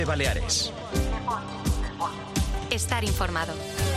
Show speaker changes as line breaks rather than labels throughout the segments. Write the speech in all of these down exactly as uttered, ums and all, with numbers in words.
de Baleares.
Estar informado.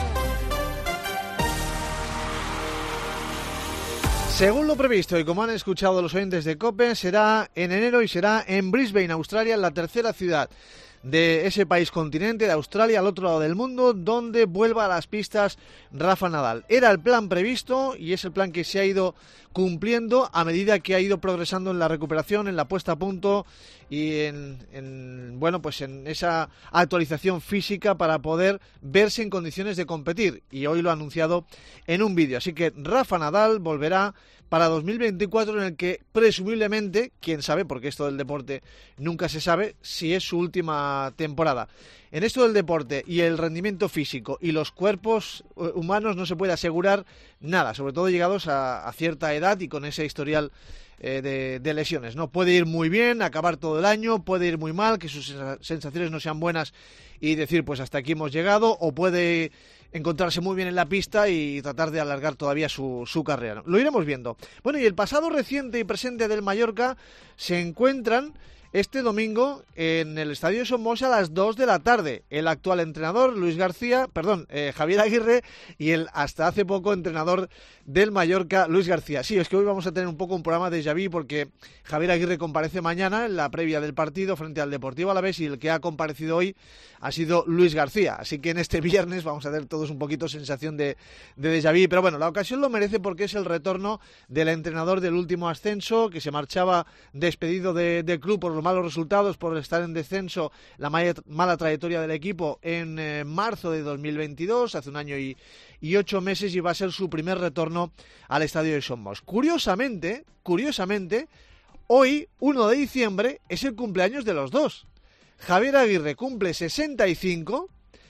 Según lo previsto y como han escuchado los oyentes de COPE, será en enero y será en Brisbane, Australia, la tercera ciudad de ese país continente, de Australia, al otro lado del mundo, donde vuelva a las pistas Rafa Nadal. Era el plan previsto y es el plan que se ha ido cumpliendo a medida que ha ido progresando en la recuperación, en la puesta a punto y en, en bueno pues en esa actualización física para poder verse en condiciones de competir. Y hoy lo ha anunciado en un vídeo. Así que Rafa Nadal volverá para dos mil veinticuatro, en el que presumiblemente, quién sabe, porque esto del deporte nunca se sabe, si es su última temporada. En esto del deporte y el rendimiento físico y los cuerpos humanos no se puede asegurar nada, sobre todo llegados a, a cierta edad y con ese historial eh, de, de lesiones, ¿no? Puede ir muy bien, acabar todo el año, puede ir muy mal, que sus sensaciones no sean buenas y decir, pues hasta aquí hemos llegado, o puede encontrarse muy bien en la pista y tratar de alargar todavía su, su carrera. Lo iremos viendo. Bueno, y el pasado reciente y presente del Mallorca se encuentran este domingo en el Estadio de Somos a las dos de la tarde. El actual entrenador, Luis García, perdón, eh, Javier Aguirre, y el hasta hace poco entrenador del Mallorca, Luis García. Sí, es que hoy vamos a tener un poco un programa de déjà vu porque Javier Aguirre comparece mañana en la previa del partido frente al Deportivo Alavés y el que ha comparecido hoy ha sido Luis García. Así que en este viernes vamos a tener todos un poquito sensación de, de déjà vu. Pero bueno, la ocasión lo merece porque es el retorno del entrenador del último ascenso, que se marchaba despedido de, del club por los malos resultados, por estar en descenso, la mala, mala trayectoria del equipo en eh, marzo de dos mil veintidós, hace un año y, y ocho meses, y va a ser su primer retorno al Estadio de Somos. Curiosamente, curiosamente, hoy, uno de diciembre, es el cumpleaños de los dos. Javier Aguirre cumple sesenta y cinco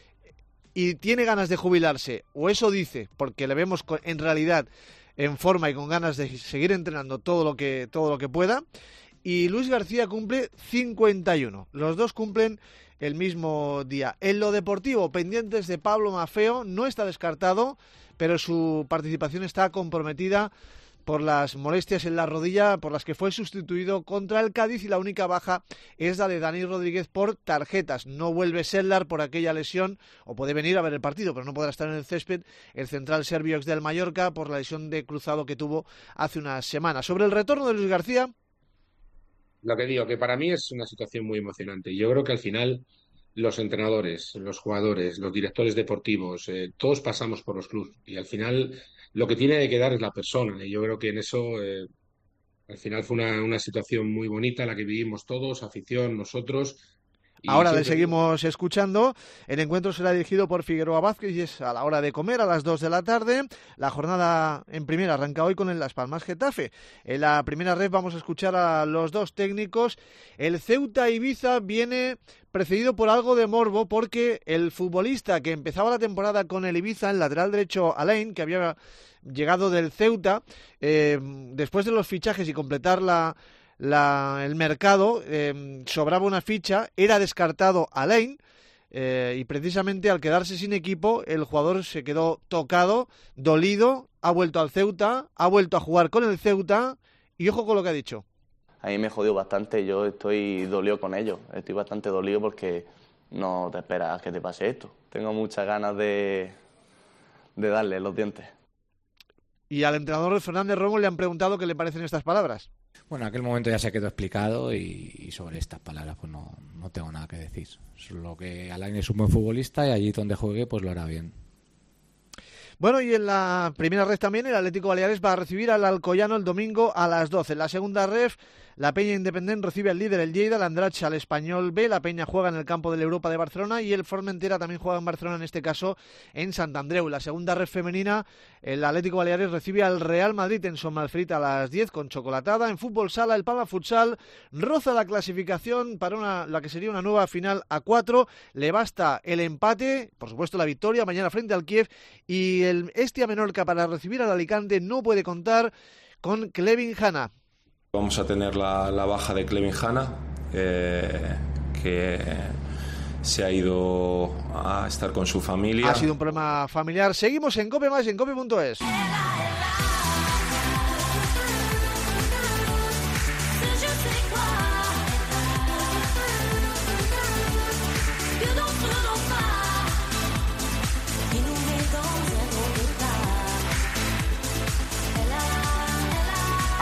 y tiene ganas de jubilarse, o eso dice, porque le vemos en realidad en forma y con ganas de seguir entrenando todo lo que, todo lo que pueda. Y Luis García cumple cincuenta y uno. Los dos cumplen el mismo día. En lo deportivo, pendientes de Pablo Maffeo, no está descartado, pero su participación está comprometida por las molestias en la rodilla por las que fue sustituido contra el Cádiz, y la única baja es la de Dani Rodríguez por tarjetas. No vuelve Sedlar por aquella lesión, o puede venir a ver el partido, pero no podrá estar en el césped el central serbio ex del Mallorca por la lesión de cruzado que tuvo hace unas semanas. Sobre el retorno de Luis García,
lo que digo, que para mí es una situación muy emocionante. Yo creo que al final los entrenadores, los jugadores, los directores deportivos, eh, todos pasamos por los clubes y al final lo que tiene que quedar es la persona. Y yo creo que en eso eh, al final fue una, una situación muy bonita la que vivimos todos, afición, nosotros.
Ahora le seguimos escuchando. El encuentro será dirigido por Figueroa Vázquez y es a la hora de comer, a las dos de la tarde. La jornada en primera arranca hoy con el Las Palmas Getafe. En la primera red vamos a escuchar a los dos técnicos. El Ceuta Ibiza viene precedido por algo de morbo porque el futbolista que empezaba la temporada con el Ibiza, el lateral derecho Alain, que había llegado del Ceuta, eh, después de los fichajes y completar la... La, el mercado, eh, sobraba una ficha, era descartado Alain, eh, y precisamente al quedarse sin equipo el jugador se quedó tocado, dolido, ha vuelto al Ceuta, ha vuelto a jugar con el Ceuta y ojo con lo que ha dicho.
A mí me jodió bastante, yo estoy dolido con ello, estoy bastante dolido porque no te esperas que te pase esto. Tengo muchas ganas de, de darle los dientes.
Y al entrenador Fernández Romo le han preguntado qué le parecen estas palabras.
Bueno, en aquel momento ya se quedó explicado y, y sobre estas palabras pues no, no tengo nada que decir. Solo que Alain es un buen futbolista y allí donde juegue pues lo hará bien.
Bueno, y en la primera red también el Atlético Baleares va a recibir al Alcoyano el domingo a las doce. En la segunda red, la Peña Independent recibe al líder, el Lleida, el Andratx al Español B. La Peña juega en el campo del Europa de Barcelona y el Formentera también juega en Barcelona, en este caso en Sant Andreu. En la segunda red femenina, el Atlético Baleares recibe al Real Madrid en Son Malferit a las diez con chocolatada. En fútbol sala, el Palma Futsal roza la clasificación para una, la que sería una nueva final a cuatro. Le basta el empate, por supuesto la victoria mañana frente al Kiev, y el Estia Menorca para recibir al Alicante no puede contar con Clevin Hanna.
Vamos a tener la, la baja de Clevin Hanna, eh, que se ha ido a estar con su familia.
Ha sido un problema familiar. Seguimos en Cope Más y en cope punto es.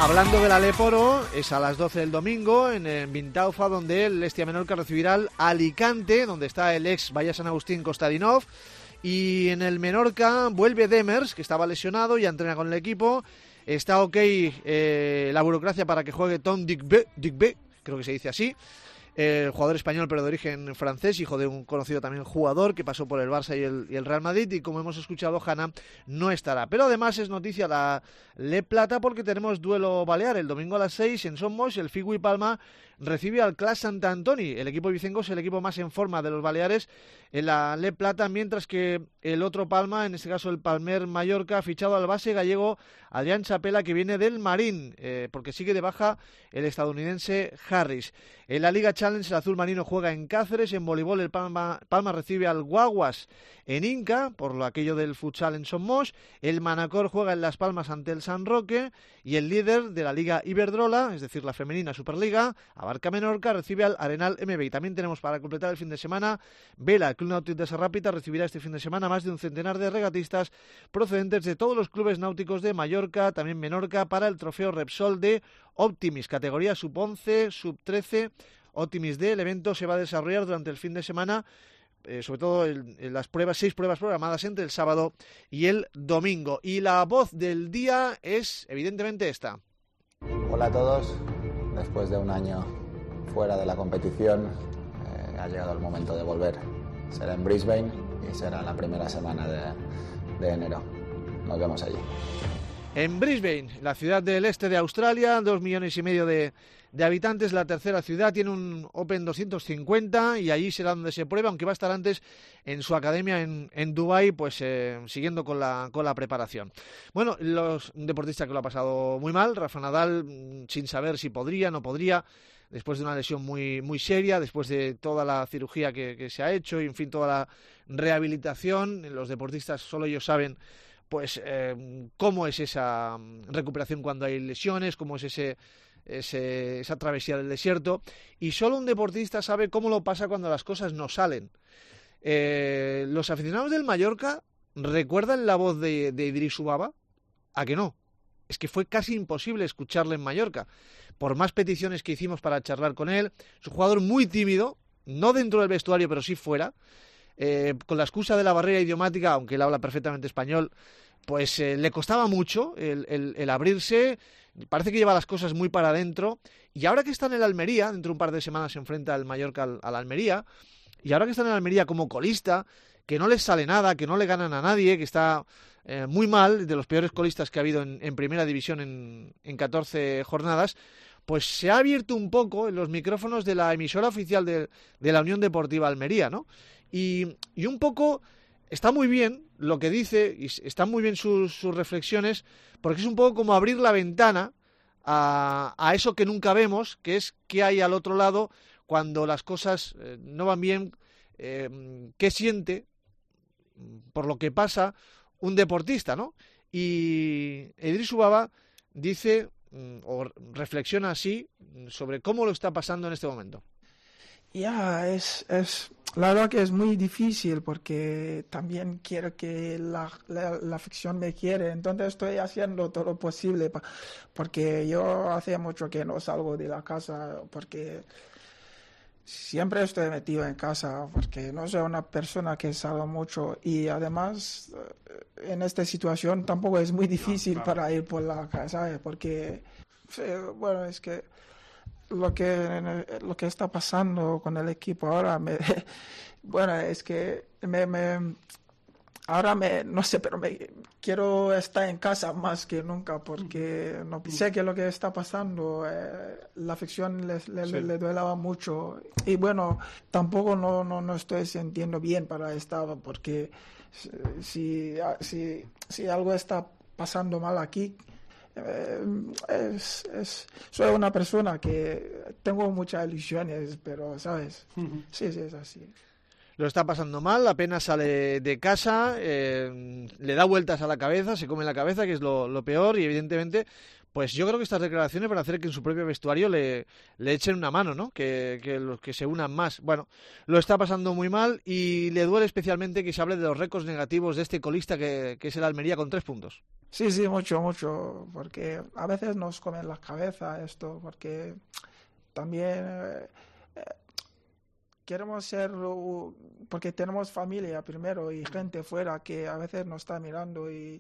Hablando del Aleporo, es a las doce del domingo en, en Vintaufa, donde el Hestia Menorca recibirá al Alicante, donde está el ex Bahía San Agustín Kostadinov. Y en el Menorca vuelve Demers, que estaba lesionado, ya entrena con el equipo. Está ok eh, la burocracia para que juegue Tom Digbe, Digbe, creo que se dice así. El jugador español pero de origen francés, hijo de un conocido también jugador que pasó por el Barça y el, y el Real Madrid, y como hemos escuchado, Hanna no estará. Pero además es noticia la Le Plata porque tenemos duelo balear el domingo a las seis en Somos. El Figui Palma recibe al Clas Sant Antoni. El equipo vicenco es el equipo más en forma de los Baleares en la Le Plata, mientras que el otro Palma, en este caso el Palmer Mallorca, ha fichado al base gallego Adrián Chapela, que viene del Marín, eh, porque sigue de baja el estadounidense Harris. En la Liga Challenge el azul marino juega en Cáceres. En voleibol el Palma, Palma recibe al Guaguas en Inca, por lo aquello del futsal en Somos. El Manacor juega en Las Palmas ante el San Roque, y el líder de la Liga Iberdrola, es decir, la femenina Superliga, Abarca Menorca, recibe al Arenal M B. Y también tenemos para completar el fin de semana Vela. El Club Náutico de Serrapita recibirá este fin de semana más de un centenar de regatistas procedentes de todos los clubes náuticos de Mallorca, también Menorca, para el trofeo Repsol de Optimis, categoría sub once, sub trece, Optimis D. El evento se va a desarrollar durante el fin de semana, eh, sobre todo en, en las pruebas, seis pruebas programadas entre el sábado y el domingo. Y la voz del día es evidentemente esta.
Hola a todos. Después de un año fuera de la competición, eh, ha llegado el momento de volver. Será en Brisbane y será la primera semana de, de enero. Nos vemos allí.
En Brisbane, la ciudad del este de Australia, dos millones y medio de, de habitantes, la tercera ciudad, tiene un Open doscientos cincuenta y allí será donde se prueba, aunque va a estar antes en su academia en, en Dubái, pues eh, siguiendo con la, con la preparación. Bueno, los, un deportista que lo ha pasado muy mal, Rafa Nadal, sin saber si podría, no podría, después de una lesión muy, muy seria, después de toda la cirugía que, que se ha hecho y, en fin, toda la rehabilitación. Los deportistas solo ellos saben pues eh, cómo es esa recuperación cuando hay lesiones, cómo es ese, ese esa travesía del desierto, y solo un deportista sabe cómo lo pasa cuando las cosas no salen. Eh, los aficionados del Mallorca recuerdan la voz de, de Idrisu Baba, ¿a que no? Es que fue casi imposible escucharle en Mallorca, por más peticiones que hicimos para charlar con él. Es un jugador muy tímido, no dentro del vestuario, pero sí fuera. Eh, con la excusa de la barrera idiomática, aunque él habla perfectamente español, pues eh, le costaba mucho el, el, el abrirse. Parece que lleva las cosas muy para adentro, y ahora que está en el Almería, dentro de un par de semanas se enfrenta el Mallorca al, al Almería, y ahora que está en el Almería como colista, que no les sale nada, que no le ganan a nadie, que está eh, muy mal, de los peores colistas que ha habido en, en primera división en, en catorce jornadas, pues se ha abierto un poco en los micrófonos de la emisora oficial de, de la Unión Deportiva Almería, ¿no? Y, y un poco está muy bien lo que dice, y están muy bien sus, sus reflexiones, porque es un poco como abrir la ventana a, a eso que nunca vemos, que es qué hay al otro lado cuando las cosas eh, no van bien, eh, qué siente por lo que pasa un deportista, ¿no? Y Idrisu Baba dice o reflexiona así sobre cómo lo está pasando en este momento.
Ya, es, es, la verdad que es muy difícil porque también quiero que la, la, la afición me quiere, entonces estoy haciendo todo lo posible pa, porque yo hace mucho que no salgo de la casa, porque siempre estoy metido en casa, porque no soy una persona que salga mucho, y además en esta situación tampoco es muy difícil no, claro. para ir por la casa, ¿sabes? Porque, bueno, es que lo que lo que está pasando con el equipo ahora me bueno es que me, me ahora me no sé pero me quiero estar en casa más que nunca, porque no sé que lo que está pasando eh, la afición le, le, sí. le, le duelaba mucho, y bueno tampoco no no no estoy sintiendo bien para estar, porque si si si algo está pasando mal aquí, Eh, es, es, soy una persona que tengo muchas ilusiones, pero sabes, uh-huh. sí, sí, es así.
Lo está pasando mal, apenas sale de casa, eh, le da vueltas a la cabeza, se come la cabeza, que es lo, lo peor, y evidentemente pues yo creo que estas declaraciones van a hacer que en su propio vestuario le, le echen una mano, ¿no? Que, que los que se unan más. Bueno, lo está pasando muy mal y le duele especialmente que se hable de los récords negativos de este colista que, que es el Almería con tres puntos.
Sí, sí, mucho, mucho, porque a veces nos comen la cabeza esto, porque también eh, eh, queremos ser, uh, porque tenemos familia primero y gente fuera que a veces nos está mirando y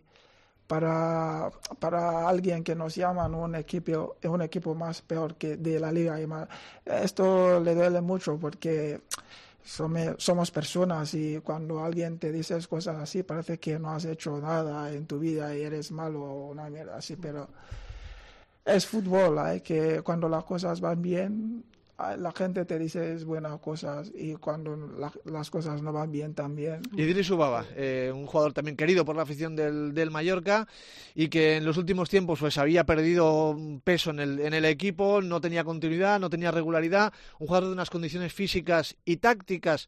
para, para alguien que nos llaman un equipo, un equipo más peor que de la liga y más, esto le duele mucho porque somos personas y cuando alguien te dice cosas así parece que no has hecho nada en tu vida y eres malo o una mierda así, pero es fútbol, hay que cuando las cosas van bien la gente te dice buenas cosas y cuando la, las cosas no van bien también.
Idrisu Baba, eh, un jugador también querido por la afición del, del Mallorca y que en los últimos tiempos pues había perdido peso en el, en el equipo, no tenía continuidad, no tenía regularidad, un jugador de unas condiciones físicas y tácticas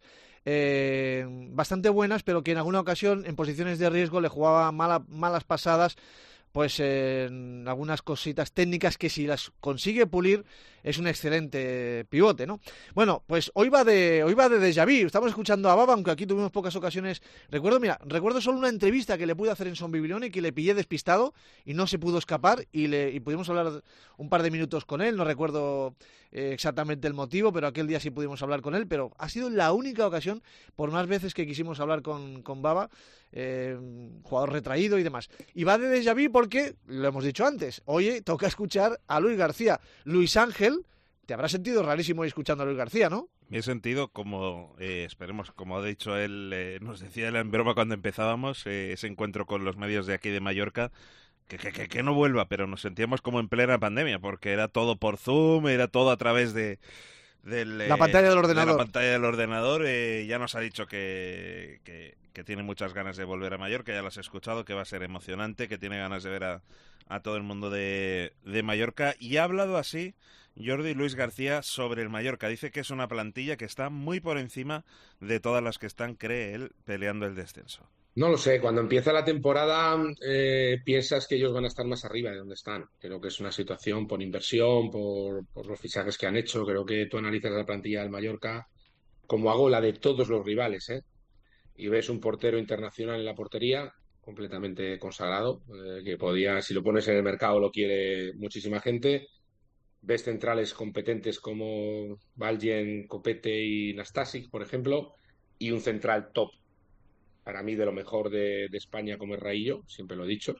eh, bastante buenas, pero que en alguna ocasión en posiciones de riesgo le jugaba mala, malas pasadas, pues eh, algunas cositas técnicas que si las consigue pulir es un excelente pivote, ¿no? Bueno, pues hoy va de hoy va de déjà vu. Estamos escuchando a Baba, aunque aquí tuvimos pocas ocasiones. Recuerdo, mira, recuerdo solo una entrevista que le pude hacer en Son Biblione, que le pillé despistado y no se pudo escapar y le y pudimos hablar un par de minutos con él. No recuerdo eh, exactamente el motivo, pero aquel día sí pudimos hablar con él. Pero ha sido la única ocasión, por más veces que quisimos hablar con, con Baba, eh, jugador retraído y demás. Y va de déjà vu porque, lo hemos dicho antes, oye, toca escuchar a Luis García. Luis Ángel, te habrá sentido rarísimo escuchando a Luis García, ¿no?
Me he sentido como, eh, esperemos, como ha dicho él, eh, nos decía él en broma cuando empezábamos, eh, ese encuentro con los medios de aquí de Mallorca, que, que, que, que no vuelva, pero nos sentíamos como en plena pandemia, porque era todo por Zoom, era todo a través de... Del,
la pantalla del ordenador.
De la pantalla del ordenador. Eh, ya nos ha dicho que, que, que tiene muchas ganas de volver a Mallorca, ya lo has escuchado, que va a ser emocionante, que tiene ganas de ver a, a todo el mundo de, de Mallorca. Y ha hablado así Jordi Luis García sobre el Mallorca. Dice que es una plantilla que está muy por encima de todas las que están, cree él, peleando el descenso.
No lo sé, cuando empieza la temporada eh, piensas que ellos van a estar más arriba de donde están. Creo que es una situación por inversión, por, por los fichajes que han hecho. Creo que tú analizas la plantilla del Mallorca como hago la de todos los rivales, ¿eh? Y ves un portero internacional en la portería, completamente consagrado, eh, que podía, si lo pones en el mercado, lo quiere muchísima gente. Ves centrales competentes como Valjen, Copete y Nastasic, por ejemplo, y un central top. Para mí de lo mejor de, de España como es Raillo, siempre lo he dicho.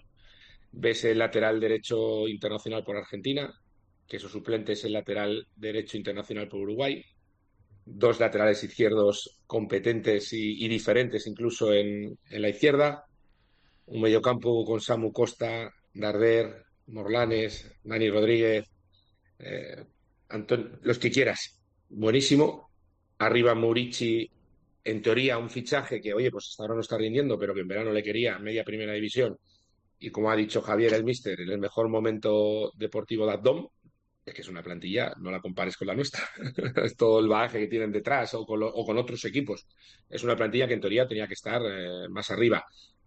Ves el lateral derecho internacional por Argentina, que su suplente es el lateral derecho internacional por Uruguay. Dos laterales izquierdos competentes y, y diferentes incluso en, en la izquierda. Un mediocampo con Samu Costa, Darder, Morlanes, Dani Rodríguez, eh, Anton, los que quieras. Buenísimo. Arriba Murici. En teoría, un fichaje que, oye, pues hasta ahora no está rindiendo, pero que en verano le quería media primera división. Y como ha dicho Javier, el míster, en el mejor momento deportivo de Abdom, es que es una plantilla, no la compares con la nuestra. Es todo el bagaje que tienen detrás o con, lo, o con otros equipos. Es una plantilla que en teoría tenía que estar eh, más arriba.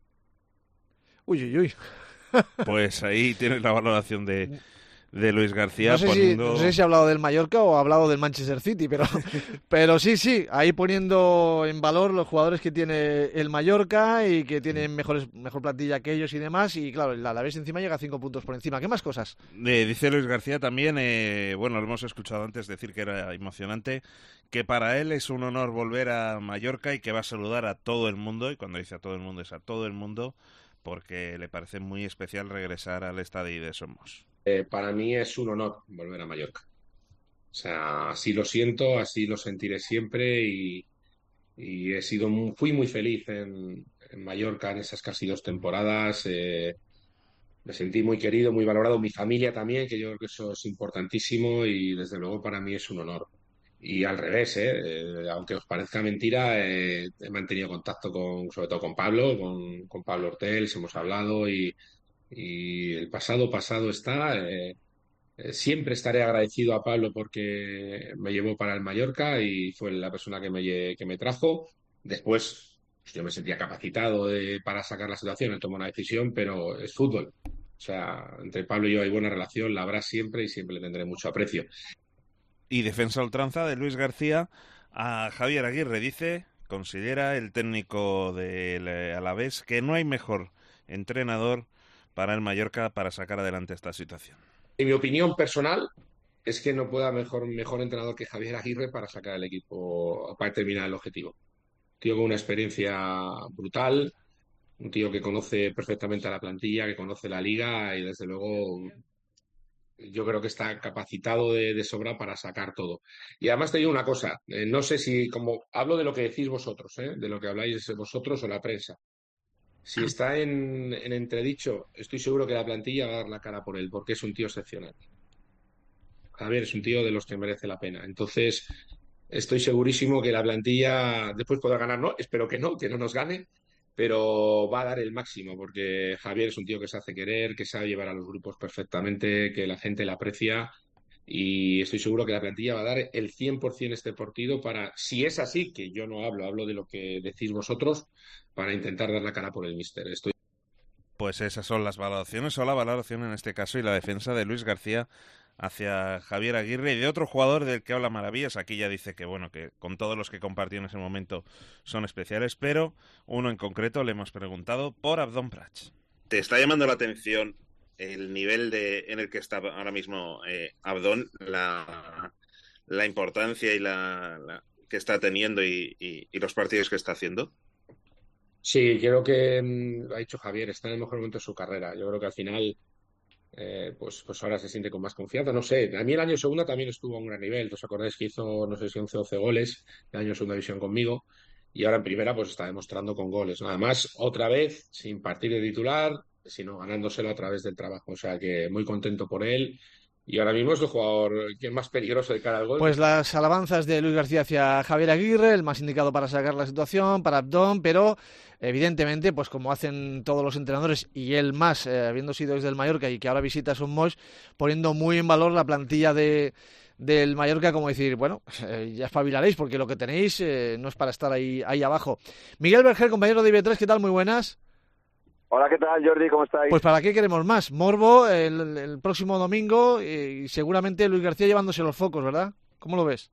Uy, uy, uy.
Pues ahí tienes la valoración de... de Luis García.
No sé,
poniendo...
si, no sé si ha hablado del Mallorca o ha hablado del Manchester City, pero, pero sí, sí, ahí poniendo en valor los jugadores que tiene el Mallorca y que tienen mejores, mejor plantilla que ellos y demás, y claro, el Alavés encima llega a cinco puntos por encima. ¿Qué más cosas?
Eh, dice Luis García también, eh, bueno, lo hemos escuchado antes decir que era emocionante, que para él es un honor volver a Mallorca y que va a saludar a todo el mundo, y cuando dice a todo el mundo es a todo el mundo, porque le parece muy especial regresar al estadio de Somos.
Eh, para mí es un honor volver a Mallorca. O sea, así lo siento, así lo sentiré siempre y, y he sido muy, fui muy feliz en, en Mallorca en esas casi dos temporadas. Eh, me sentí muy querido, muy valorado. Mi familia también, que yo creo que eso es importantísimo y desde luego para mí es un honor. Y al revés, ¿eh? Eh, aunque os parezca mentira, eh, he mantenido contacto con, sobre todo con Pablo, con, con Pablo Ortels, hemos hablado y, y el pasado pasado está. Eh, eh, siempre estaré agradecido a Pablo porque me llevó para el Mallorca y fue la persona que me, que me trajo. Después pues yo me sentía capacitado de, para sacar la situación, él tomó una decisión, pero es fútbol. O sea, entre Pablo y yo hay buena relación, la habrá siempre y siempre le tendré mucho aprecio.
Y defensa a ultranza de Luis García a Javier Aguirre. Dice, considera el técnico del Alavés que no hay mejor entrenador para el Mallorca para sacar adelante esta situación.
En mi opinión personal es que no puede haber mejor, mejor entrenador que Javier Aguirre para sacar el equipo, para terminar el objetivo. Un tío con una experiencia brutal, un tío que conoce perfectamente a la plantilla, que conoce la liga y desde luego yo creo que está capacitado de, de sobra para sacar todo. Y además te digo una cosa, eh, no sé si, como hablo de lo que decís vosotros, ¿eh? De lo que habláis vosotros o la prensa. Si está en, en entredicho, estoy seguro que la plantilla va a dar la cara por él, porque es un tío excepcional. Javier es un tío de los que merece la pena. Entonces, estoy segurísimo que la plantilla después podrá ganar, ¿no? Espero que no, que no nos gane, pero va a dar el máximo, porque Javier es un tío que se hace querer, que sabe llevar a los grupos perfectamente, que la gente le aprecia, y estoy seguro que la plantilla va a dar el cien por ciento este partido para, si es así, que yo no hablo, hablo de lo que decís vosotros, para intentar dar la cara por el míster. Estoy...
Pues esas son las valoraciones, o la valoración en este caso, y la defensa de Luis García hacia Javier Aguirre y de otro jugador del que habla maravillas. Aquí ya dice que bueno, que con todos los que compartió en ese momento son especiales, pero uno en concreto le hemos preguntado por Abdón Prats. ¿Te está llamando la atención el nivel de en el que está ahora mismo eh, Abdón, la, la importancia y la, la que está teniendo y, y, y los partidos que está haciendo?
Sí, creo que mmm, ha dicho Javier, está en el mejor momento de su carrera. Yo creo que al final Eh, pues, pues ahora se siente con más confianza. No sé, a mí el año segunda también estuvo a un gran nivel. ¿Os acordáis que hizo, no sé si once o doce goles el año segunda división conmigo? Y ahora en primera pues está demostrando con goles, ¿no? Además, otra vez, sin partir de titular, sino ganándoselo a través del trabajo. O sea que muy contento por él. Y ahora mismo es el jugador que es más peligroso de cara al gol.
Pues las alabanzas de Luis García hacia Javier Aguirre, el más indicado para sacar la situación, para Abdón, pero evidentemente, pues como hacen todos los entrenadores, y él más, eh, habiendo sido desde el Mallorca y que ahora visita Son Moix, poniendo muy en valor la plantilla de del Mallorca, como decir, bueno, eh, ya espabilaréis, porque lo que tenéis eh, no es para estar ahí, ahí abajo. Miguel Berger, compañero de I B tres, ¿qué tal? Muy buenas.
Hola, ¿qué tal, Jordi? ¿Cómo estáis?
Pues ¿para qué queremos más? Morbo el, el próximo domingo y seguramente Luis García llevándose los focos, ¿verdad? ¿Cómo lo ves?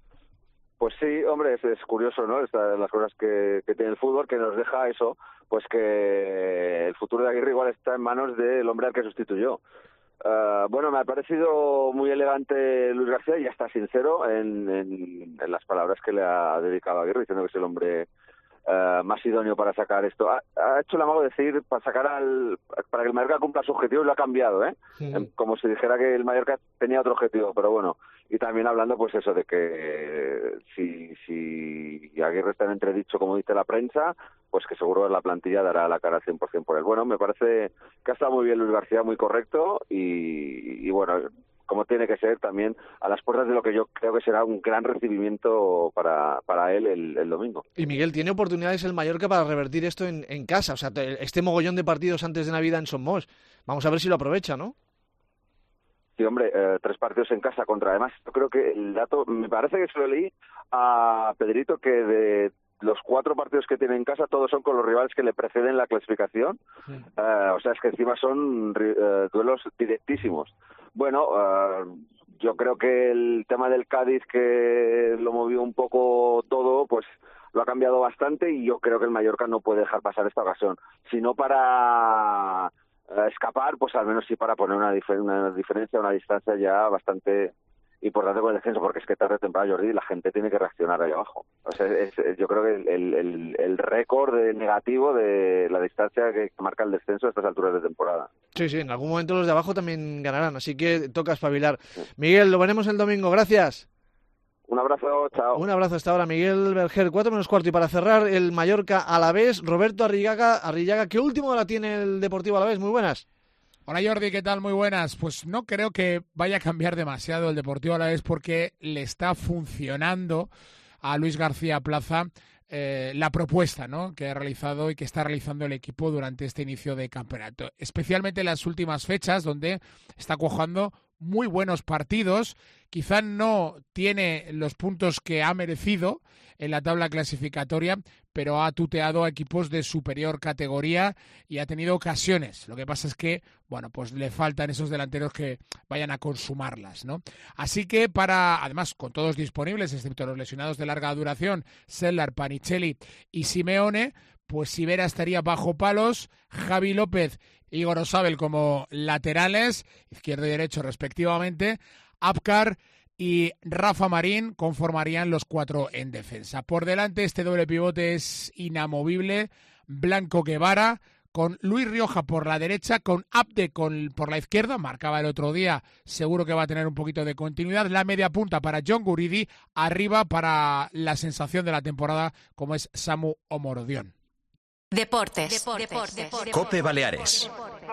Pues sí, hombre, es, es curioso, ¿no? Estas las cosas que, que tiene el fútbol, que nos deja eso, pues que el futuro de Aguirre igual está en manos del hombre al que sustituyó. Uh, bueno, me ha parecido muy elegante Luis García y hasta sincero en, en, en las palabras que le ha dedicado a Aguirre, diciendo que es el hombre Uh, más idóneo para sacar esto. Ha, ha hecho el amago de decir para sacar al para que el Mallorca cumpla su objetivo y lo ha cambiado, ¿eh? Sí. Como si dijera que el Mallorca tenía otro objetivo, pero bueno. Y también hablando, pues eso, de que eh, si, si Aguirre está en entredicho, como dice la prensa, pues que seguro la plantilla dará la cara al cien por ciento por él. Bueno, me parece que ha estado muy bien Luis García, muy correcto y, y bueno, como tiene que ser también a las puertas de lo que yo creo que será un gran recibimiento para, para él el, el domingo.
Y Miguel, ¿tiene oportunidades el Mallorca para revertir esto en, en casa? O sea, este mogollón de partidos antes de Navidad en Son Moix. Vamos a ver si lo aprovecha, ¿no?
Sí, hombre, eh, tres partidos en casa contra. Además, yo creo que el dato, me parece que se lo leí a Pedrito, que de los cuatro partidos que tiene en casa, todos son con los rivales que le preceden la clasificación. Sí. Uh, o sea, es que encima son uh, duelos directísimos. Bueno, uh, yo creo que el tema del Cádiz, que lo movió un poco todo, pues lo ha cambiado bastante y yo creo que el Mallorca no puede dejar pasar esta ocasión. Si no para uh, escapar, pues al menos sí para poner una, difer- una diferencia, una distancia ya bastante importante con el descenso, porque es que tarde o temprano, Jordi, la gente tiene que reaccionar ahí abajo. O sea, es, es, yo creo que el, el, el récord de negativo de la distancia que marca el descenso a estas alturas de temporada.
Sí, sí, en algún momento los de abajo también ganarán, así que toca espabilar. Sí. Miguel, lo veremos el domingo, gracias.
Un abrazo, chao.
Un abrazo hasta ahora, Miguel Berger, cuatro menos cuarto. Y para cerrar, el Mallorca Alavés, Roberto Arrillaga, Arrillaga, ¿qué último hora tiene el Deportivo Alavés? Muy buenas.
Hola Jordi, ¿qué tal? Muy buenas. Pues no creo que vaya a cambiar demasiado el Deportivo Alavés porque le está funcionando a Luis García Plaza eh, la propuesta, ¿no?, que ha realizado y que está realizando el equipo durante este inicio de campeonato. Especialmente en las últimas fechas donde está cuajando muy buenos partidos, quizá no tiene los puntos que ha merecido en la tabla clasificatoria, pero ha tuteado a equipos de superior categoría y ha tenido ocasiones. Lo que pasa es que, bueno, pues le faltan esos delanteros que vayan a consumarlas, ¿no? Así que para, además, con todos disponibles, excepto los lesionados de larga duración, Sellar, Panicelli y Simeone, pues Sivera estaría bajo palos, Javi López y Igor Osabel como laterales, izquierdo y derecho respectivamente, Apcar y Rafa Marín conformarían los cuatro en defensa. Por delante este doble pivote es inamovible, Blanco Guevara, con Luis Rioja por la derecha, con Abde con, por la izquierda, marcaba el otro día, seguro que va a tener un poquito de continuidad, la media punta para John Guridi, arriba para la sensación de la temporada como es Samu Omorodion.
Deportes. Deportes. Deportes. Deportes.
Cope Baleares.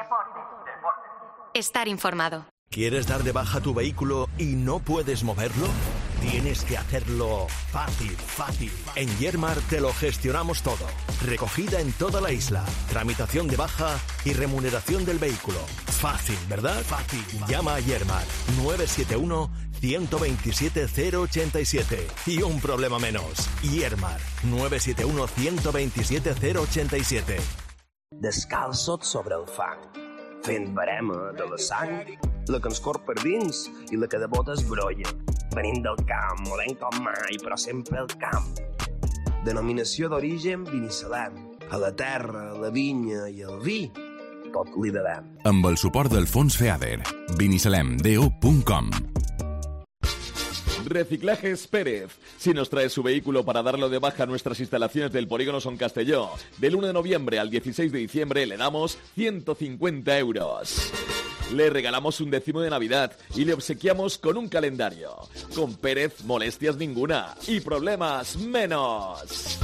Estar informado.
¿Quieres dar de baja tu vehículo y no puedes moverlo? Tienes que hacerlo fácil, fácil. En Yermar te lo gestionamos todo. Recogida en toda la isla, tramitación de baja y remuneración del vehículo. Fácil, ¿verdad? Fácil. Llama a Yermar nueve siete uno, uno dos siete, cero ocho siete y un problema menos. Yermar nueve siete uno, uno dos siete, cero ocho siete.
Descalça't sobre el fang, fent barema de la sang, la que ens corre per dins i la que de botes brolla. Venim del camp, modern com mai, però sempre al camp. Denominació d'origen Binissalem. A la terra, la vinya i el vi, tot li devem.
Amb el suport del Fons FEADER. Binissalem D O punto com.
Reciclajes Pérez. Si nos trae su vehículo para darlo de baja a nuestras instalaciones del Polígono Son Castelló, del uno de noviembre al dieciséis de diciembre le damos ciento cincuenta euros. Le regalamos un décimo de Navidad y le obsequiamos con un calendario. Con Pérez, molestias ninguna y problemas menos.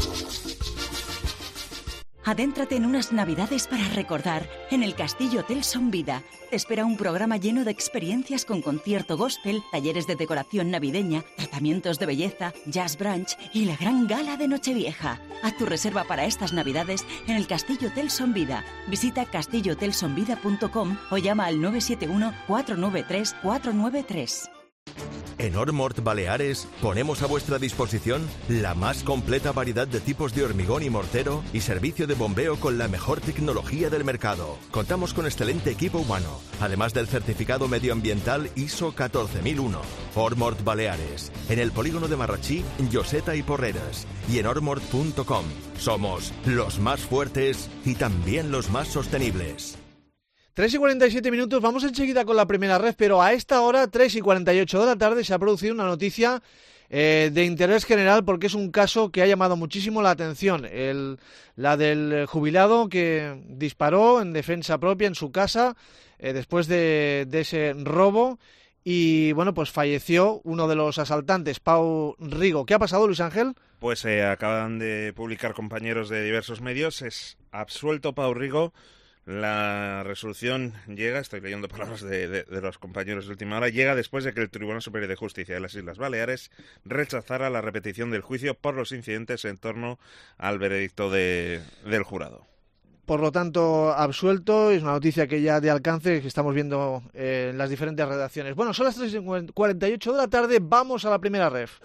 Adéntrate en unas Navidades para recordar. En el Castillo Hotel Son Vida te espera un programa lleno de experiencias con concierto gospel, talleres de decoración navideña, tratamientos de belleza, jazz brunch y la gran gala de Nochevieja. Haz tu reserva para estas Navidades en el Castillo Hotel Son Vida. Visita castillo hotel son vida punto com o llama al nueve siete uno, cuatro nueve tres, cuatro nueve tres.
En Ormort Baleares ponemos a vuestra disposición la más completa variedad de tipos de hormigón y mortero y servicio de bombeo con la mejor tecnología del mercado. Contamos con excelente equipo humano, además del certificado medioambiental I S O catorce mil uno. Ormort Baleares, en el polígono de Marratxí, Lloseta y Porreres, y en ormort punto com. Somos los más fuertes y también los más sostenibles.
tres y cuarenta y siete minutos, vamos enseguida con la primera red, pero a esta hora, tres y cuarenta y ocho de la tarde, se ha producido una noticia eh, de interés general porque es un caso que ha llamado muchísimo la atención. El, la del jubilado que disparó en defensa propia en su casa eh, después de, de ese robo y, bueno, pues falleció uno de los asaltantes, Pau Rigo. ¿Qué ha pasado, Luis Ángel?
Pues eh, acaban de publicar compañeros de diversos medios, es absuelto Pau Rigo. La resolución llega, estoy leyendo palabras de, de, de los compañeros de última hora, llega después de que el Tribunal Superior de Justicia de las Islas Baleares rechazara la repetición del juicio por los incidentes en torno al veredicto de, del jurado.
Por lo tanto, absuelto, es una noticia que ya de alcance que estamos viendo eh, en las diferentes redacciones. Bueno, son las tres y cuarenta y ocho de la tarde, vamos a la primera ref.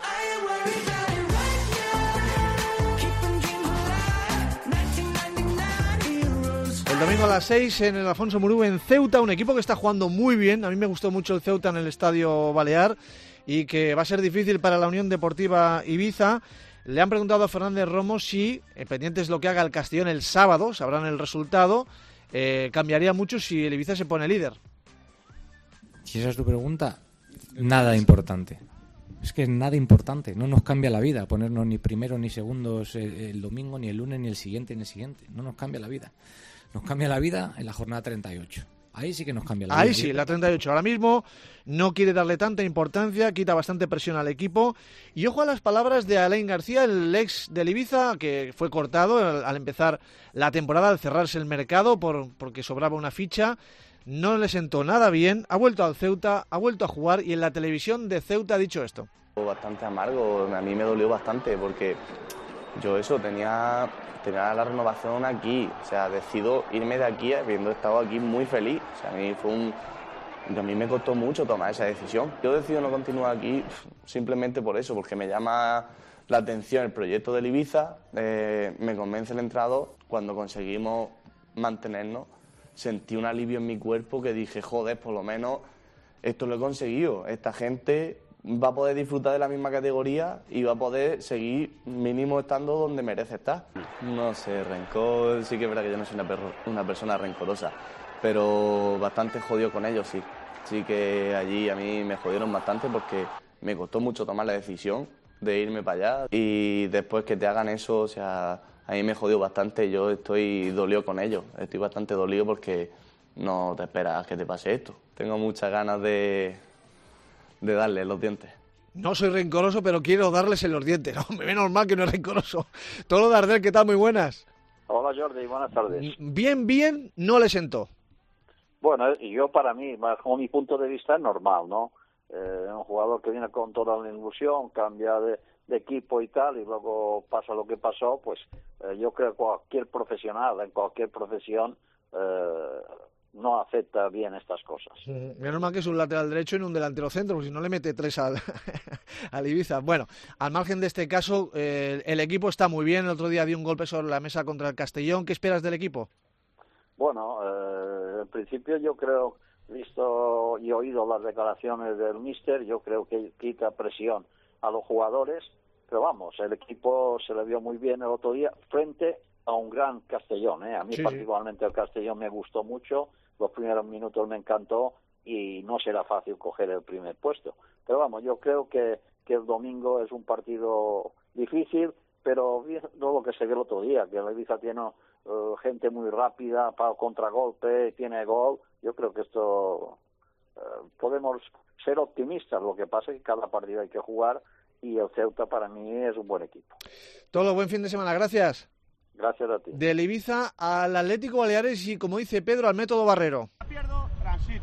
El domingo a las seis en el Alfonso Murú en Ceuta, un equipo que está jugando muy bien. A mí me gustó mucho el Ceuta en el Estadio Balear y que va a ser difícil para la Unión Deportiva Ibiza. Le han preguntado a Fernández Romo si, eh, pendientes de lo que haga el Castellón el sábado, sabrán el resultado, eh, cambiaría mucho si el Ibiza se pone líder.
Si esa es tu pregunta, nada importante. Es que es nada importante, no nos cambia la vida ponernos ni primero ni segundos el, el domingo, ni el lunes, ni el siguiente, ni el siguiente. No nos cambia la vida. Nos cambia la vida en la jornada treinta y ocho. Ahí sí que nos cambia la vida.
Ahí sí, la treinta y ocho. Ahora mismo no quiere darle tanta importancia, quita bastante presión al equipo. Y ojo a las palabras de Alain García, el ex del Ibiza, que fue cortado al, al empezar la temporada, al cerrarse el mercado por, porque sobraba una ficha. No le sentó nada bien, ha vuelto al Ceuta, ha vuelto a jugar y en la televisión de Ceuta ha dicho esto.
Bastante amargo, a mí me dolió bastante porque yo eso tenía... tenía la renovación aquí, o sea, decido irme de aquí habiendo estado aquí muy feliz, o sea, a mí fue un, Y a mí me costó mucho tomar esa decisión. Yo decido no continuar aquí simplemente por eso, porque me llama la atención el proyecto del Ibiza, eh, me convence el entrenador. Cuando conseguimos mantenernos, sentí un alivio en mi cuerpo que dije, joder, por lo menos esto lo he conseguido. Esta gente va a poder disfrutar de la misma categoría y va a poder seguir mínimo estando donde merece estar. No sé, rencor, sí que es verdad que yo no soy una, perro, una persona rencorosa, pero bastante jodido con ellos, sí. Sí que allí a mí me jodieron bastante porque me costó mucho tomar la decisión de irme para allá y después que te hagan eso, o sea, a mí me jodió bastante. Yo estoy dolido con ellos, estoy bastante dolido porque no te esperas que te pase esto. Tengo muchas ganas de, de darle los dientes.
No soy rencoroso, pero quiero darles en los dientes. No, menos mal que no es rencoroso. Todo lo de Ardel, ¿qué tal? Muy buenas.
Hola Jordi, buenas tardes.
Bien, bien, no le sentó.
Bueno, yo para mí, bajo mi punto de vista, es normal, ¿no? Eh, un jugador que viene con toda la ilusión, cambia de, de equipo y tal, y luego pasa lo que pasó, pues eh, yo creo que cualquier profesional, en cualquier profesión, eh, no acepta bien estas cosas.
Menos mal que es un lateral derecho y no un delantero centro, porque si no le mete tres al, al Ibiza. Bueno, al margen de este caso, eh, el equipo está muy bien. El otro día dio un golpe sobre la mesa contra el Castellón. ¿Qué esperas del equipo?
Bueno, eh, en principio yo creo, visto y oído las declaraciones del míster, yo creo que quita presión a los jugadores, pero vamos, el equipo se le vio muy bien el otro día frente a un gran Castellón, ¿eh? A mí sí, particularmente sí. El Castellón me gustó mucho, los primeros minutos me encantó y no será fácil coger el primer puesto. Pero vamos, yo creo que, que el domingo es un partido difícil, pero viendo lo que se vio el otro día, que el Ibiza tiene uh, gente muy rápida para contragolpe, tiene gol, yo creo que esto uh, podemos ser optimistas. Lo que pasa es que cada partido hay que jugar y el Ceuta para mí es un buen equipo.
Todo buen fin de semana, gracias.
Gracias a ti.
Del Ibiza al Atlético Baleares y, como dice Pedro, al método Barrero.
Pierdo, transito.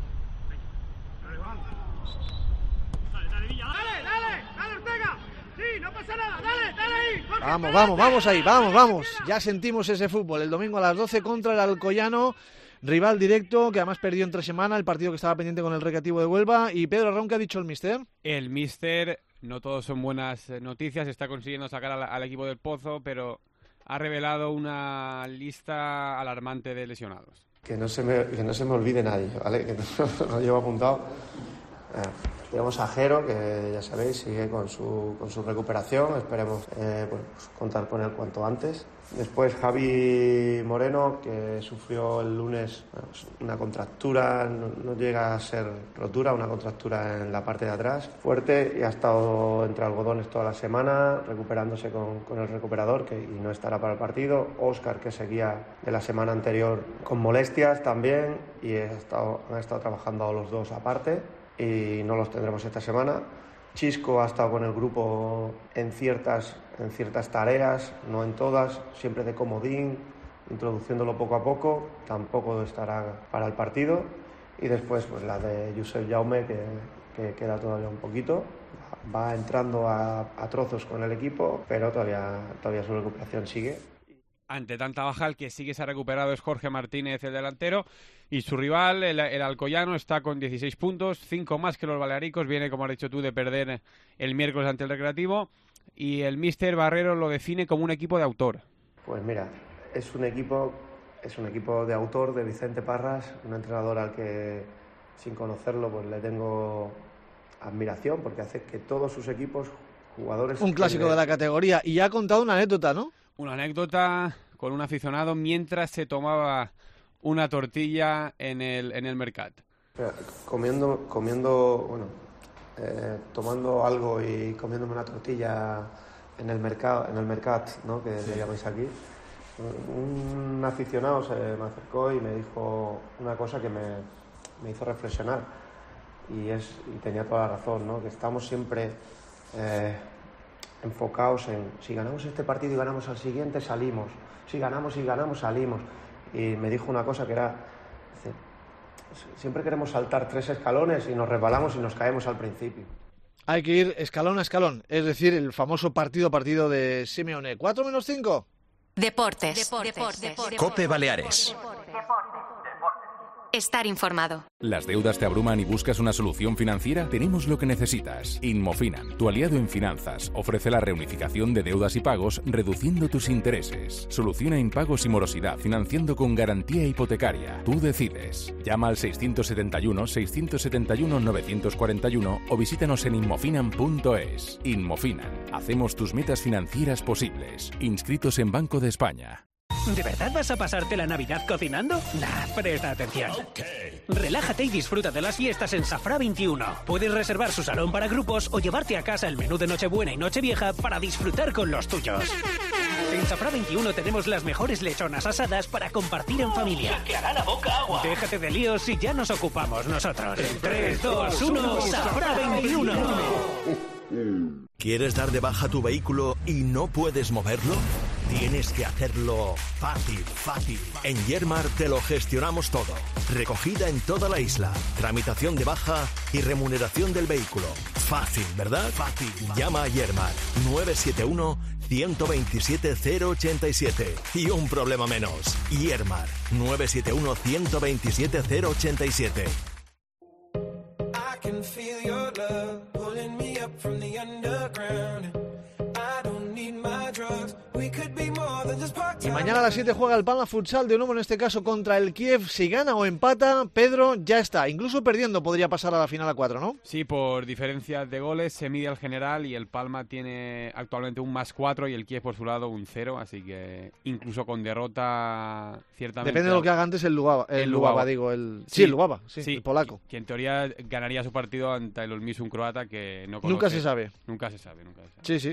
Dale, dale, Villa, dale, dale, dale, Ortega. Sí, no pasa nada, dale, dale ahí. Jorge,
vamos, vamos, vamos ahí, vamos, vamos. Ya sentimos ese fútbol. El domingo a las doce contra el Alcoyano, rival directo, que además perdió entre semana el partido que estaba pendiente con el Recreativo de Huelva. Y Pedro Arrón, ¿qué ha dicho el míster?
El míster, no todos son buenas noticias, está consiguiendo sacar al, al equipo del Pozo, pero ha revelado una lista alarmante de lesionados.
Que no se me, que no se me olvide nadie, ¿vale? Que no, no llevo apuntado. Eh, tenemos a Jero, que ya sabéis, sigue con su, con su recuperación. Esperemos eh, pues, contar con él cuanto antes. Después Javi Moreno, que sufrió el lunes una contractura, no, no llega a ser rotura, una contractura en la parte de atrás fuerte, y ha estado entre algodones toda la semana recuperándose con, con el recuperador, que y no estará para el partido. Óscar, que seguía de la semana anterior con molestias también, y ha estado, han estado trabajando los dos aparte y no los tendremos esta semana. Chisco ha estado con el grupo en ciertas, en ciertas tareas, no en todas, siempre de comodín, introduciéndolo poco a poco, tampoco estará para el partido. Y después pues la de Josep Jaume, que, que queda todavía un poquito, va entrando a, a trozos con el equipo, pero todavía, todavía su recuperación sigue.
Ante tanta baja, el que sí que se ha recuperado es Jorge Martínez, el delantero, y su rival, el, el Alcoyano, está con dieciséis puntos, cinco más que los balearicos. Viene, como has dicho tú, de perder el miércoles ante el Recreativo, y el míster Barrero lo define como un equipo de autor.
Pues mira, es un equipo, es un equipo de autor de Vicente Parras, un entrenador al que, sin conocerlo, pues le tengo admiración, porque hace que todos sus equipos, jugadores...
Un clásico de... de la categoría, y ha contado una anécdota, ¿no?
Una anécdota con un aficionado mientras se tomaba una tortilla en el en el mercat.
Comiendo, comiendo, bueno, eh, tomando algo y comiéndome una tortilla en el mercado, en el mercat, ¿no? Que le llamáis aquí. Un aficionado se me acercó y me dijo una cosa que me, me hizo reflexionar, y es y tenía toda la razón, ¿no? Que estamos siempre eh, enfocados en si ganamos este partido y ganamos al siguiente, salimos. Si ganamos y ganamos, salimos. Y me dijo una cosa que era, dice, siempre queremos saltar tres escalones y nos resbalamos y nos caemos al principio.
Hay que ir escalón a escalón, es decir, el famoso partido a partido de Simeone. ¿Cuatro menos cinco?
Deportes. Deportes. Deportes.
COPE Baleares.
estar informado.
¿Las deudas te abruman y buscas una solución financiera? Tenemos lo que necesitas. Inmofinan, tu aliado en finanzas, ofrece la reunificación de deudas y pagos reduciendo tus intereses. Soluciona impagos y morosidad financiando con garantía hipotecaria. Tú decides. Llama al seiscientos setenta y uno, seiscientos setenta y uno, novecientos cuarenta y uno o visítanos en inmofinan punto es. Inmofinan. Hacemos tus metas financieras posibles. Inscritos en Banco de España.
¿De verdad vas a pasarte la Navidad cocinando? Nah, presta atención. Okay. Relájate y disfruta de las fiestas en Safrà veintiuno. Puedes reservar su salón para grupos o llevarte a casa el menú de Nochebuena y Nochevieja para disfrutar con los tuyos. En Safrà veintiuno tenemos las mejores lechonas asadas para compartir en familia. ¡Que hará la boca agua! Déjate de líos y ya nos ocupamos nosotros. En tres, dos, uno, Safrà veintiuno.
¿Quieres dar de baja tu vehículo y no puedes moverlo? Tienes que hacerlo fácil, fácil. En Yermar te lo gestionamos todo. Recogida en toda la isla, tramitación de baja y remuneración del vehículo. Fácil, ¿verdad? Fácil. Llama a Yermar nueve siete uno, uno dos siete, cero ocho siete y un problema menos. Yermar nueve siete uno, uno dos siete, cero ocho siete.
Y mañana a las siete juega el Palma Futsal, de nuevo en este caso contra el Kiev. Si gana o empata, Pedro, ya está. Incluso perdiendo podría pasar a la final a cuatro, ¿no?
Sí, por diferencia de goles se mide al general y el Palma tiene actualmente un más cuatro y el Kiev por su lado un cero, así que incluso con derrota ciertamente...
Depende de lo que haga antes el Lubava, el, el Lubava, digo, el... Sí, sí, el Lubava, sí, sí, el polaco.
Que en teoría ganaría su partido ante el Olmis, un croata que no conoce.
Nunca se sabe.
Nunca se sabe, nunca se sabe.
Sí, sí.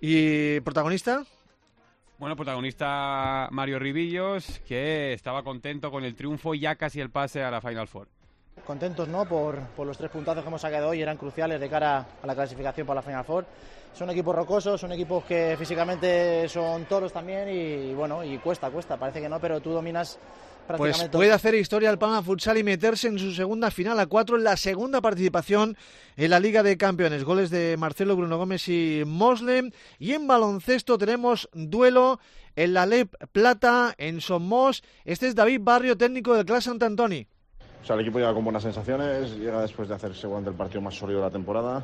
¿Y protagonista?
Bueno, protagonista Mario Ribillos, que estaba contento con el triunfo y ya casi el pase a la Final Four.
Contentos, ¿no? Por, por los tres puntazos que hemos sacado hoy, eran cruciales de cara a la clasificación para la Final Four. Son equipos rocosos, son equipos que físicamente son toros también y bueno, y cuesta, cuesta, parece que no, pero tú dominas prácticamente...
Pues puede hacer historia el Palma Futsal y meterse en su segunda final a cuatro, en la segunda participación en la Liga de Campeones. Goles de Marcelo, Bruno Gómez y Moslem. Y en baloncesto tenemos duelo en la Lep Plata, en Somos. Este es David Barrio, técnico del Clas Sant Antoni.
O sea, el equipo llega con buenas sensaciones, llega después de hacer seguramente el partido más sólido de la temporada.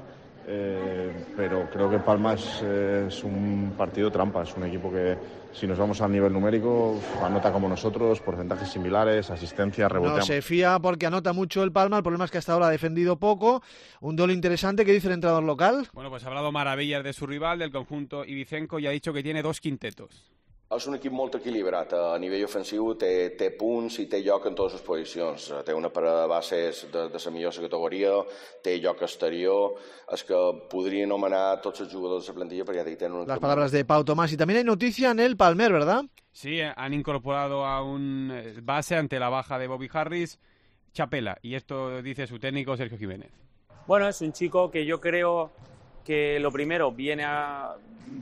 Eh, pero creo que Palma es, eh, es un partido trampa, es un equipo que si nos vamos al nivel numérico anota como nosotros, porcentajes similares, asistencia, reboteamos.
No se fía porque anota mucho el Palma, el problema es que hasta ahora ha defendido poco. Un duelo interesante, ¿qué dice el entrenador local?
Bueno, pues ha hablado maravillas de su rival, del conjunto ibicenco, y ha dicho que tiene dos quintetos.
És un equip molt equilibrat, a nivell ofensiu té, té punts i té lloc en totes les posicions, té una parada de bases de, de la millor categoria, té lloc exterior, és que podria anomenar tots els jugadors de la plantilla perquè ja tenen...
Las palabras de Pau Tomás, y también hay noticia en el Palmer, ¿verdad?
Sí, han incorporado a un base ante la baja de Bobby Harris, Chapela, y esto dice su técnico Sergio Jiménez.
Bueno, es un chico que yo creo que lo primero viene a...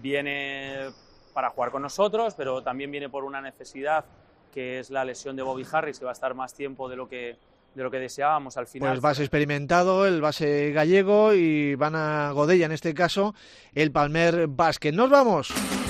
viene para jugar con nosotros, pero también viene por una necesidad que es la lesión de Bobby Harris, que va a estar más tiempo de lo que, de lo que deseábamos al final.
Pues base experimentado, el base gallego, y van a Godella en este caso, el Palmer Basket. ¡Nos vamos!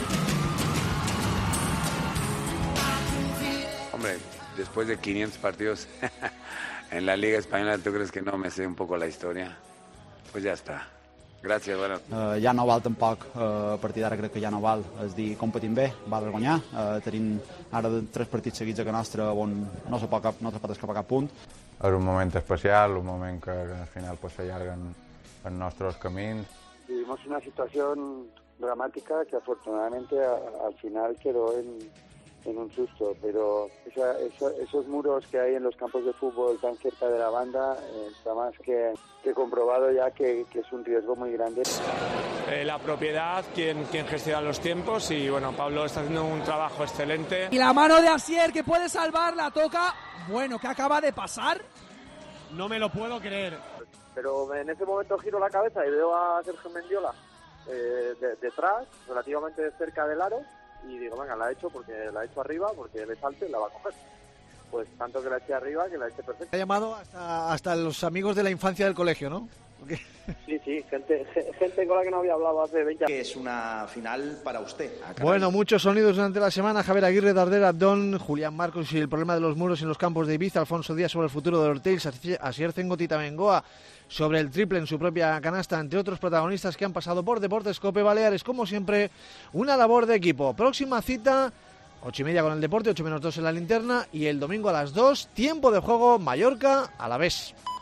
Hombre, después de quinientos partidos en la Liga Española, ¿tú crees que no me sé un poco la historia? Pues ya está. Gràcies, bueno.
Uh, ja no val tampoc, uh, a partir d'ara crec que ja no val, és dir, competim bé, val guanyar, uh, tenim ara tres partits seguits a casa nostra on no se pot, cap, no se pot escapar cap punt.
És un moment especial, un moment que, que al final pues, s'allarguen els nostres camins.
Vivimos una situación dramática que afortunadamente a, al final quedó en, en un susto, pero esa, esa, esos muros que hay en los campos de fútbol tan cerca de la banda eh, está más que, que comprobado ya que, que es un riesgo muy grande.
Eh, la propiedad, quien, quien gestiona los tiempos, y bueno, Pablo está haciendo un trabajo excelente.
Y la mano de Asier que puede salvar, la toca, bueno, ¿qué acaba de pasar?
No me lo puedo creer.
Pero en ese momento giro la cabeza y veo a Sergio Mendiola eh, de, detrás, relativamente cerca del aro, y digo, venga, la he hecho porque la he hecho arriba, porque le salte, la va a coger. Pues tanto que la eché arriba que la eché perfecta.
Ha llamado hasta, hasta los amigos de la infancia del colegio, ¿no?
Sí, sí, gente, gente con la que no había hablado hace veinte años.
Que es una final para usted.
Bueno, muchos sonidos durante la semana. Javier Aguirre, Darder Abdón, Julián Marcos y el problema de los muros en los campos de Ibiza, Alfonso Díaz sobre el futuro de Ortiz, Asier Zengotita Bengoa sobre el triple en su propia canasta, entre otros protagonistas que han pasado por Deportes COPE Baleares. Como siempre, una labor de equipo. Próxima cita, ocho y media con el Deporte, ocho menos dos en la linterna, y el domingo a las dos, tiempo de juego Mallorca Alavés.